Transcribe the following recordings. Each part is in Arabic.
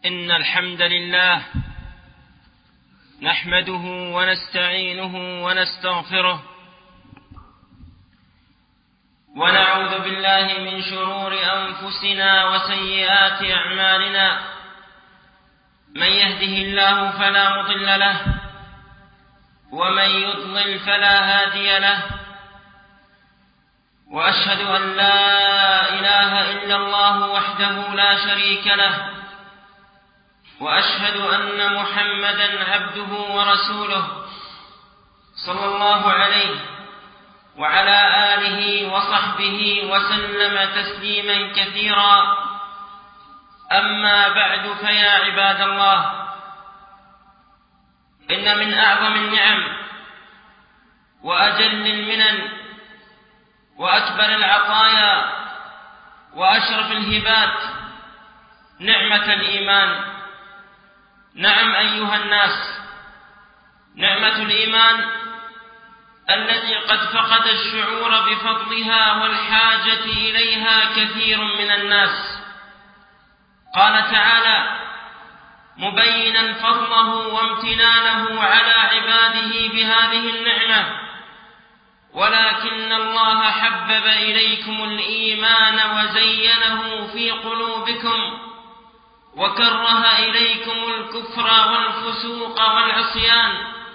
إن الحمد لله نحمده ونستعينه ونستغفره ونعوذ بالله من شرور أنفسنا وسيئات أعمالنا. من يهده الله فلا مضل له ومن يضلل فلا هادي له، وأشهد أن لا إله إلا الله وحده لا شريك له، وأشهد أن محمدًا عبده ورسوله صلى الله عليه وعلى آله وصحبه وسلم تسليمًا كثيرًا. أما بعد، فيا عباد الله، إن من أعظم النعم وأجل المنن وأكبر العطايا وأشرف الهبات نعمة الإيمان. نعم أيها الناس، نعمة الإيمان التي قد فقد الشعور بفضلها والحاجة إليها كثير من الناس. قال تعالى مبينا فضله وامتنانه على عباده بهذه النعمة: ولكن الله حبب إليكم الإيمان وزينه في قلوبكم وكره إليكم الكفر والفسوق والعصيان،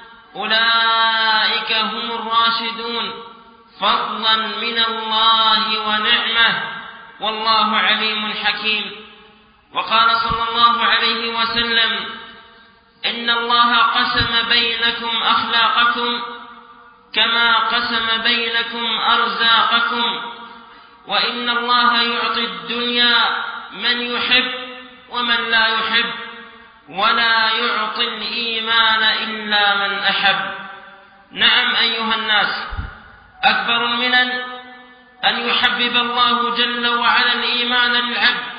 أولئك هم الراشدون، فضلا من الله ونعمة، والله عليم حكيم. وقال صلى الله عليه وسلم: إن الله قسم بينكم أخلاقكم كما قسم بينكم أرزاقكم، وإن الله يعطي الدنيا من يحب ومن لا يحب، ولا يعطي الإيمان إلا من أحب. نعم أيها الناس، أكبر المنن أن يحبب الله جل وعلا الإيمان للعبد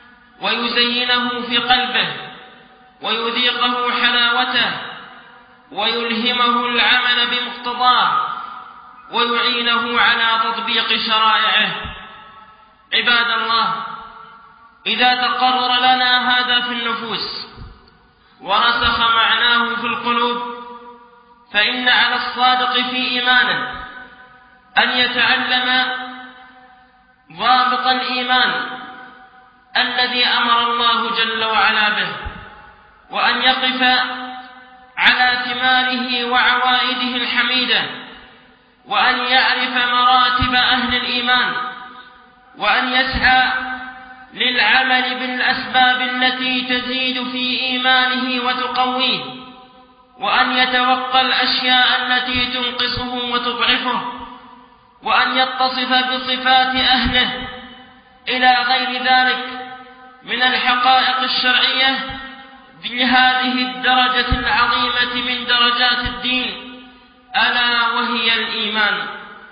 ويزينه في قلبه ويذيقه حلاوته ويلهمه العمل بمقتضاه ويعينه على تطبيق شرائعه. عباد الله، إذا تقرر لنا هذا في النفوس ورسخ معناه في القلوب، فإن على الصادق في إيمانه أن يتعلم ضابط الإيمان الذي أمر الله جل وعلا به، وأن يقف على ثماره وعوائده الحميدة، وأن يعرف مراتب أهل الإيمان، وأن يسعى للعمل بالأسباب التي تزيد في إيمانه وتقويه، وأن يتوقى الأشياء التي تنقصه وتضعفه، وأن يتصف بصفات أهله إلى غير ذلك من الحقائق الشرعية لهذه الدرجة العظيمة من درجات الدين، ألا وهي الإيمان.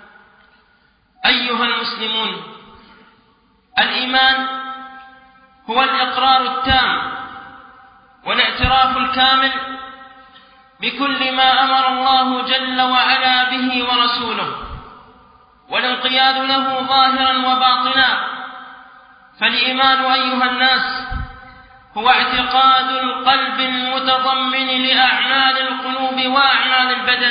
أيها المسلمون، الإيمان هو الإقرار التام والاعتراف الكامل بكل ما أمر الله جل وعلا به ورسوله، والانقياد له ظاهرا وباطنا. فالإيمان أيها الناس هو اعتقاد القلب المتضمن لأعمال القلوب وأعمال البدن،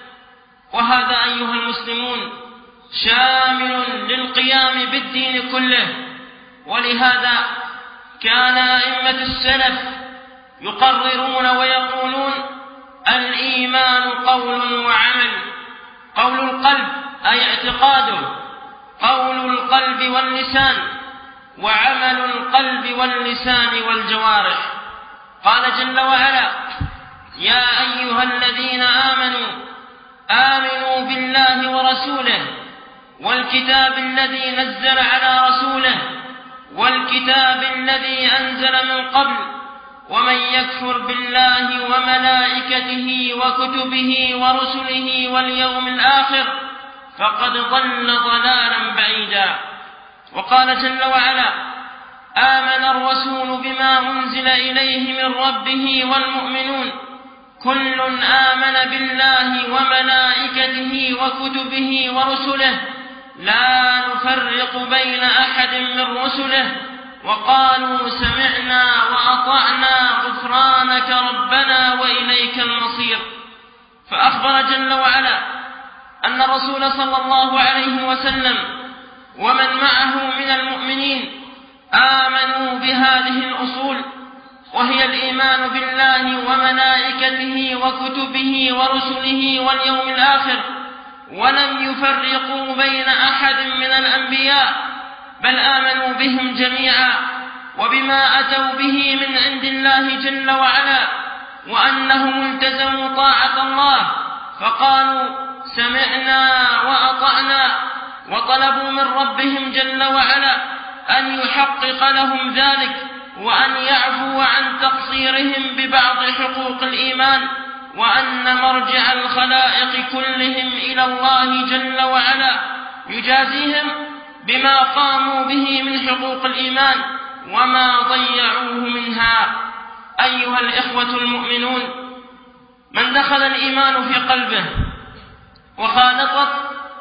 وهذا أيها المسلمون شامل للقيام بالدين كله. ولهذا كان أئمة السلف يقررون ويقولون: الإيمان قول وعمل. قول القلب أي اعتقاده، قول القلب واللسان، وعمل القلب واللسان والجوارح. قال جل وعلا: يا أيها الذين آمنوا بالله ورسوله والكتاب الذي نزل على رسوله والكتاب الذي أنزل من قبل، ومن يكفر بالله وملائكته وكتبه ورسله واليوم الآخر فقد ضل ضلالا بعيدا. وقال جل وعلا: آمن الرسول بما أنزل إليه من ربه والمؤمنون كل آمن بالله وملائكته وكتبه ورسله لا نفرق بين أحد من رسله وقالوا سمعنا وأطعنا وأطعنا غفرانك ربنا وإليك المصير. فأخبر جل وعلا أن الرسول صلى الله عليه وسلم ومن معه من المؤمنين آمنوا بهذه الأصول، وهي الإيمان بالله وملائكته وكتبه ورسله واليوم الآخر، ولم يفرقوا بين أحد من الأنبياء، بل آمنوا بهم جميعا وبما أتوا به من عند الله جل وعلا، وأنهم التزموا طاعة الله فقالوا سمعنا وأطعنا، وطلبوا من ربهم جل وعلا أن يحقق لهم ذلك وأن يعفو عن تقصيرهم ببعض حقوق الإيمان، وأن مرجع الخلائق كلهم إلى الله جل وعلا يجازيهم بما قاموا به من حقوق الإيمان وما ضيعوه منها. أيها الإخوة المؤمنون، من دخل الإيمان في قلبه وخالطت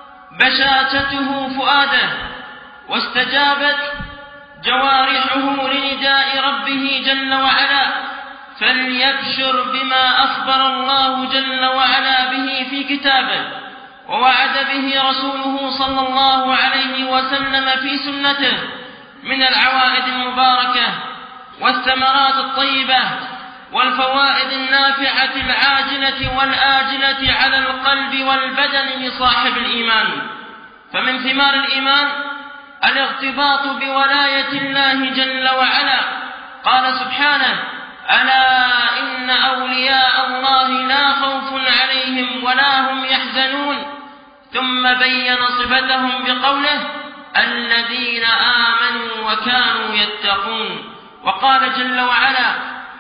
بشاشته فؤاده واستجابت جوارحه لنداء ربه جل وعلا، فليبشر بما أخبر الله جل وعلا به في كتابه ووعد به رسوله صلى الله عليه وسلم في سنته من العوائد المباركة والثمرات الطيبة والفوائد النافعة العاجلة والآجلة على القلب والبدن لصاحب الإيمان. فمن ثمار الإيمان الارتباط بولاية الله جل وعلا. قال سبحانه: ألا إن أولياء الله لا خوف عليهم ولا هم يحزنون، ثم بين صفتهم بقوله: الذين آمنوا وكانوا يتقون. وقال جل وعلا: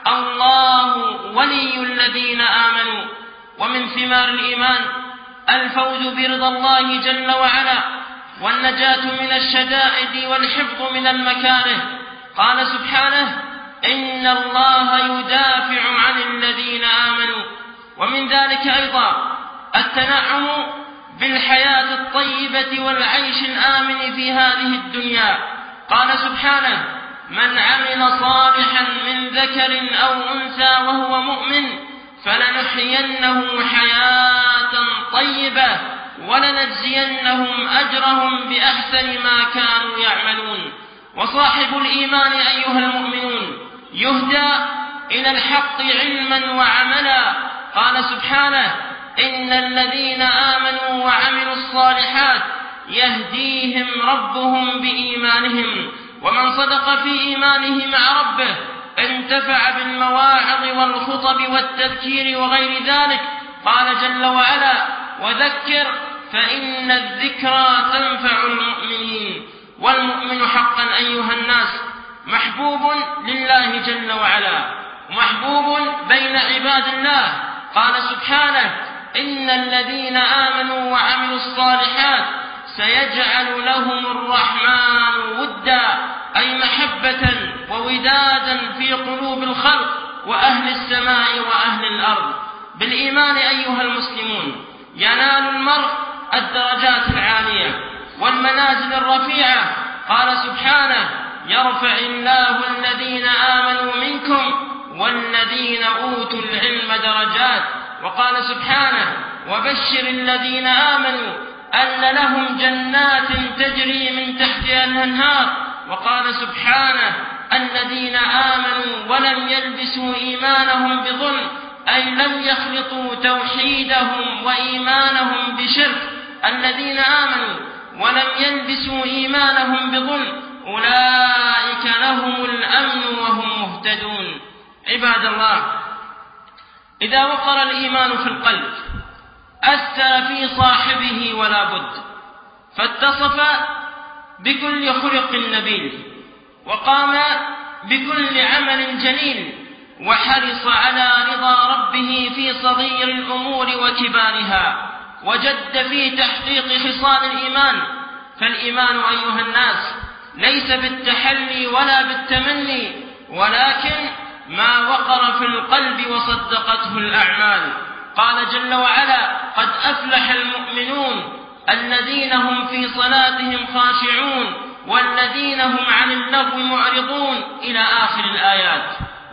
الله ولي الذين آمنوا. ومن ثمار الإيمان الفوز برضا الله جل وعلا والنجاة من الشدائد والحفظ من المكاره. قال سبحانه: إن الله يدافع عن الذين آمنوا. ومن ذلك أيضا التنعم بالحياة الطيبة والعيش الآمن في هذه الدنيا. قال سبحانه: من عمل صالحا من ذكر أو أنثى وهو مؤمن فلنحيينه حياة طيبة ولنجزينهم أجرهم بأحسن ما كانوا يعملون. وصاحب الإيمان أيها المؤمنون يهدى إلى الحق علما وعملا. قال سبحانه: إن الذين آمنوا وعملوا الصالحات يهديهم ربهم بإيمانهم، ومن صدق في إيمانه مع ربه انتفع بالمواعظ والخطب والتذكير وغير ذلك. قال جل وعلا: وذكر فإن الذكرى تنفع المؤمنين. والمؤمن حقا أيها الناس محبوب لله جل وعلا ومحبوب بين عباد الله. قال سبحانه: إن الذين آمنوا وعملوا الصالحات سيجعل لهم الرحمن ودا، أي محبة وودادا في قلوب الخلق وأهل السماء وأهل الأرض. بالإيمان أيها المسلمون ينال المرء الدرجات العالية والمنازل الرفيعة. قال سبحانه: يرفع الله الذين آمنوا منكم والذين أوتوا العلم درجات. وقال سبحانه: وبشر الذين آمنوا أن لهم جنات تجري من تحتها الأنهار. وقال سبحانه: الذين آمنوا ولم يلبسوا إيمانهم بظلم، أي لم يخلطوا توحيدهم وإيمانهم بشرك. الذين آمنوا ولم يلبسوا إيمانهم بظلم أولئك لهم الأمن وهم مهتدون. عباد الله، إذا وقر الإيمان في القلب أثر في صاحبه ولا بد، فاتصف بكل خلق نبيل، وقام بكل عمل جليل، وحرص على رضا ربه في صغير الأمور وكبارها، وجد في تحقيق خصال الإيمان. فالإيمان أيها الناس ليس بالتحلي ولا بالتمني، ولكن ما وقر في القلب وصدقته الأعمال. قال جل وعلا: قد أفلح المؤمنون الذين هم في صلاتهم خاشعون والذين هم عن اللغو معرضون، إلى آخر الآيات.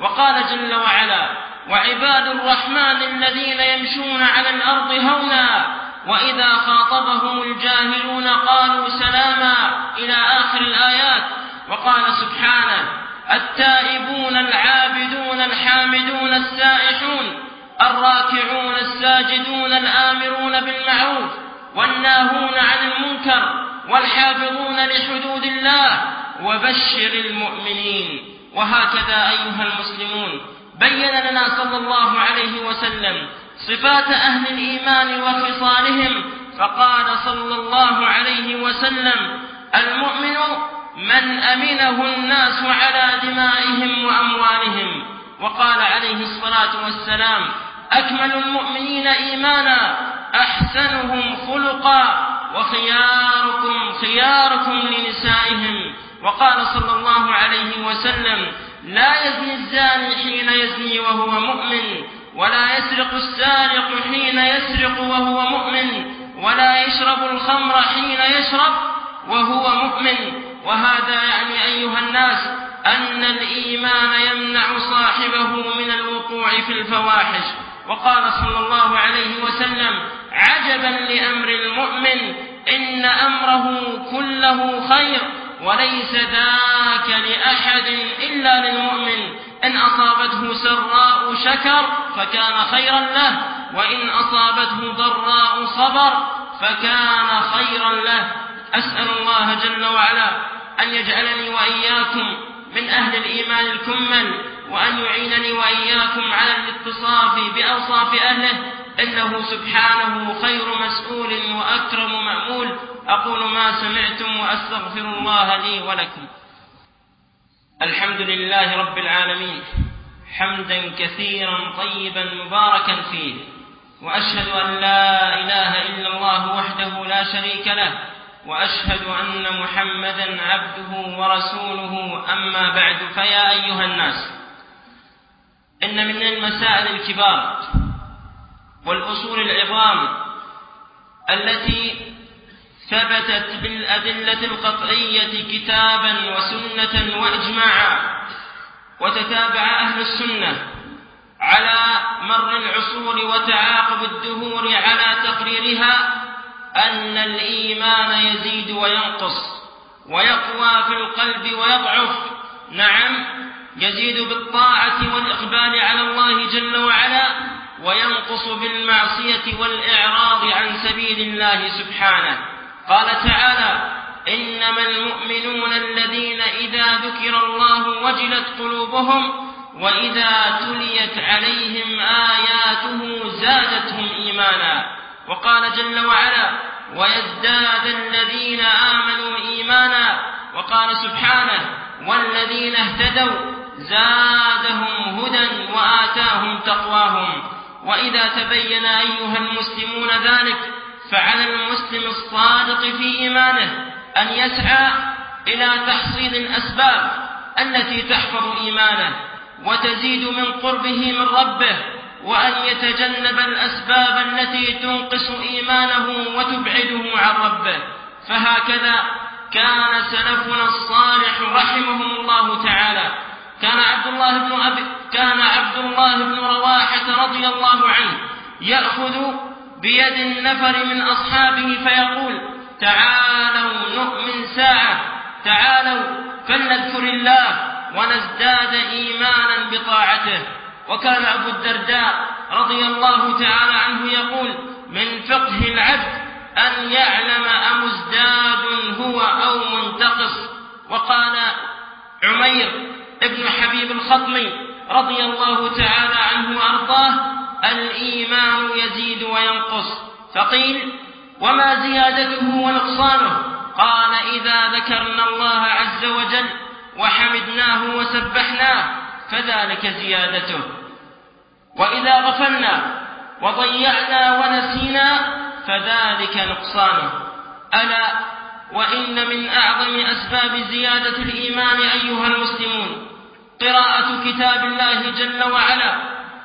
وقال جل وعلا: وعباد الرحمن الذين يمشون على الأرض هونا وإذا خاطبهم الجاهلون قالوا سلاما، إلى آخر الآيات. وقال سبحانه: التائبون العابدون الحامدون السائحون الراكعون الساجدون الآمرون بالمعروف والناهون عن المنكر والحافظون لحدود الله وبشر المؤمنين. وهكذا أيها المسلمون بين لنا صلى الله عليه وسلم صفات أهل الإيمان وخصالهم، فقال صلى الله عليه وسلم: المؤمن من أمنه الناس على دمائهم وأموالهم. وقال عليه الصلاة والسلام: أكمل المؤمنين إيمانا أحسنهم خلقا وخياركم خياركم لنسائهم. وقال صلى الله عليه وسلم: لا يزني الزاني حين يزني وهو مؤمن، ولا يسرق السارق حين يسرق وهو مؤمن، ولا يشرب الخمر حين يشرب وهو مؤمن. وهذا يعني أيها الناس أن الإيمان يمنع صاحبه من الوقوع في الفواحش. وقال صلى الله عليه وسلم: عجبا لأمر المؤمن إن أمره كله خير وليس ذاك لأحد إلا للمؤمن، إن أصابته سراء شكر فكان خيرا له، وإن أصابته ضراء صبر فكان خيرا له. أسأل الله جل وعلا أن يجعلني وإياكم من أهل الإيمان الكمل، وأن يعينني وإياكم على الاتصاف بأوصاف أهله، إنه سبحانه خير مسؤول وأكرم مأمول. أقول ما سمعتم وأستغفر الله لي ولكم. الحمد لله رب العالمين، حمدا كثيرا طيبا مباركا فيه، وأشهد أن لا إله إلا الله وحده لا شريك له، وأشهد أن محمدا عبده ورسوله. أما بعد، فيا أيها الناس، إن من المسائل الكبار والأصول العظام التي ثبتت بالأدلة القطعية كتابا وسنة وإجماعا، وتتابع أهل السنة على مر العصور وتعاقب الدهور على تقريرها، أن الإيمان يزيد وينقص، ويقوى في القلب ويضعف. نعم، يزيد بالطاعة والإقبال على الله جل وعلا، وينقص بالمعصية والإعراض عن سبيل الله سبحانه. قال تعالى: إنما المؤمنون الذين إذا ذكر الله وجلت قلوبهم وإذا تليت عليهم آياته زادتهم إيمانا. وقال جل وعلا: ويزداد الذين آمنوا إيمانا. وقال سبحانه: والذين اهتدوا زادهم هدى وآتاهم تقواهم. وإذا تبين أيها المسلمون ذلك، فعلى المسلم الصادق في إيمانه أن يسعى إلى تحصيل الأسباب التي تحفظ إيمانه وتزيد من قربه من ربه، وأن يتجنب الأسباب التي تنقص إيمانه وتبعده عن ربه. فهكذا كان سلفنا الصالح رحمهم الله تعالى. كان عبد الله بن رواحة رضي الله عنه يأخذ بيد النفر من أصحابه فيقول: تعالوا نؤمن ساعة، تعالوا فلنذكر الله ونزداد إيمانا بطاعته. وكان أبو الدرداء رضي الله تعالى عنه يقول: من فقه العبد أن يعلم أمزداد هو أو منتقص. وقال عمير ابن حبيب الخطمي رضي الله تعالى عنه وأرضاه: الإيمان يزيد وينقص. فقيل: وما زيادته ونقصانه؟ قال: إذا ذكرنا الله عز وجل وحمدناه وسبحناه فذلك زيادته، وإذا غفلنا وضيعنا ونسينا فذلك نقصانه. ألا وإن من أعظم أسباب زيادة الإيمان أيها المسلمون قراءة كتاب الله جل وعلا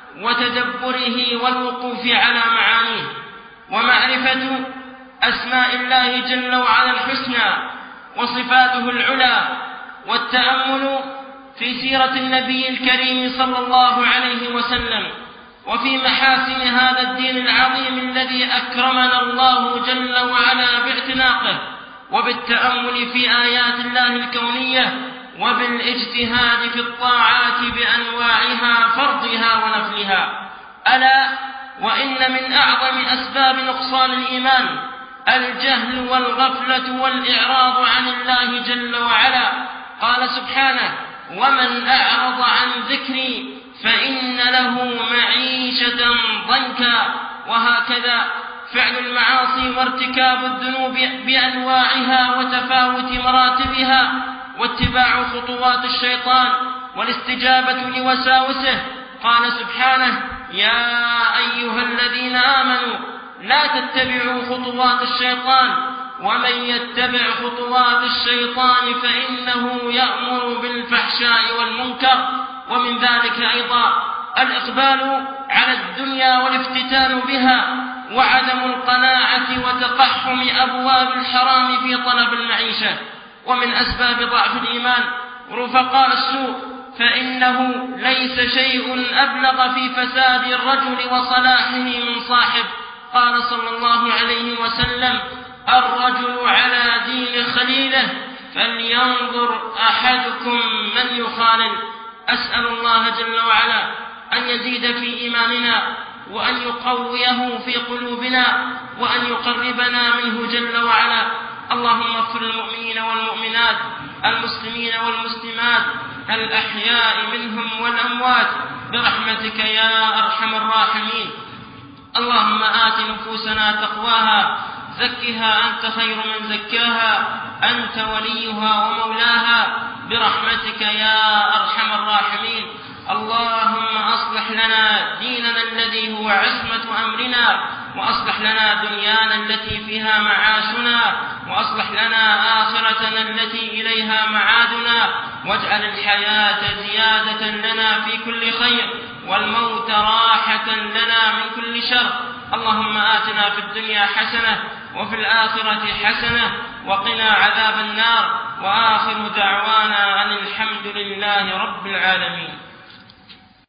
وتدبره والوقوف على معانيه، ومعرفة أسماء الله جل وعلا الحسنى وصفاته العلى، والتأمل في سيرة النبي الكريم صلى الله عليه وسلم، وفي محاسن هذا الدين العظيم الذي أكرمنا الله جل وعلا باعتناقه، وبالتأمل في آيات الله الكونية، وبالاجتهاد في الطاعات بأنواعها فرضها ونفلها. ألا وإن من أعظم أسباب نقصان الإيمان الجهل والغفلة والإعراض عن الله جل وعلا. قال سبحانه: ومن أعرض عن ذكري فإن له معيشة ضنكا. وهكذا فعل المعاصي وارتكاب الذنوب بأنواعها وتفاوت مراتبها، واتباع خطوات الشيطان والاستجابة لوساوسه. قال سبحانه: يا أيها الذين آمنوا لا تتبعوا خطوات الشيطان ومن يتبع خطوات الشيطان فإنه يأمر بالفحشاء والمنكر. ومن ذلك أيضا الإقبال على الدنيا والافتتان بها، وعدم القناعة وتقحم أبواب الحرام في طلب المعيشة. ومن أسباب ضعف الإيمان رفقاء السوء، فإنه ليس شيء أبلغ في فساد الرجل وصلاحه من صاحب. قال صلى الله عليه وسلم: الرجل على دين خليله فلينظر أحدكم من يخالل. أسأل الله جل وعلا أن يزيد في إيماننا، وأن يقويه في قلوبنا، وأن يقربنا منه جل وعلا. اللهم اغفر للمؤمنين والمؤمنات، المسلمين والمسلمات، الأحياء منهم والأموات، برحمتك يا أرحم الراحمين. اللهم آت نفوسنا تقواها، زكها أنت خير من زكاها، أنت وليها ومولاها، برحمتك يا أرحم الراحمين. اللهم أصلح لنا ديننا الذي هو عصمة أمرنا، وأصلح لنا دنيانا التي فيها معاشنا، وأصلح لنا آخرتنا التي إليها معادنا، واجعل الحياة زيادة لنا في كل خير، والموت راحة لنا من كل شر. اللهم آتنا في الدنيا حسنة وفي الآخرة حسنة وقنا عذاب النار. وآخر دعوانا أن الحمد لله رب العالمين.